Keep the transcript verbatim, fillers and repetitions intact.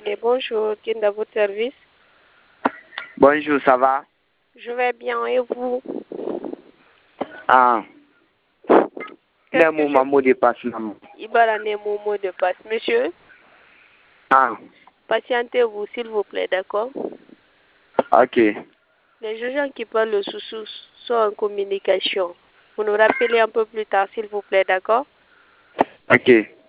Et bonjour, qui est à votre service? Bonjour, ça va? Je vais bien, et vous? Ah. Qu'est-ce Le que mot, je... mot de passe, maman. Ibara n'est mon mot de passe. Monsieur, Ah. patientez-vous, s'il vous plaît, d'accord? Ok. Les gens qui parlent sous-sous sont en communication. Vous nous rappelez un peu plus tard, s'il vous plaît, d'accord? Ok.